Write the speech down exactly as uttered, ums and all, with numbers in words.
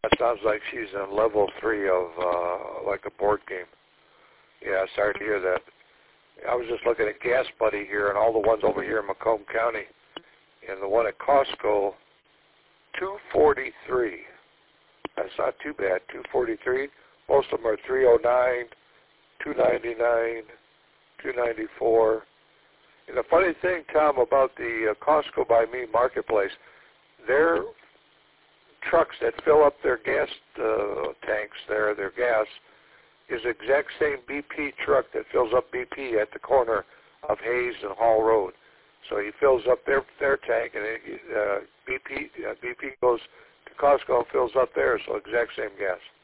That sounds like she's in level three of uh, like a board game. Yeah, sorry to hear that. I was just looking at Gas Buddy here and all the ones over here in Macomb County. And the one at Costco, two forty-three. That's not too bad, two forty-three. Most of them are three oh nine, two ninety-nine, two ninety-four. And the funny thing, Tom, about the uh, Costco by Me marketplace, their trucks that fill up their gas uh, tanks there, their gas, is the exact same B P truck that fills up B P at the corner of Hayes and Hall Road. So he fills up their their tank, and it, uh, B P uh, B P goes to Costco and fills up theirs. So exact same gas.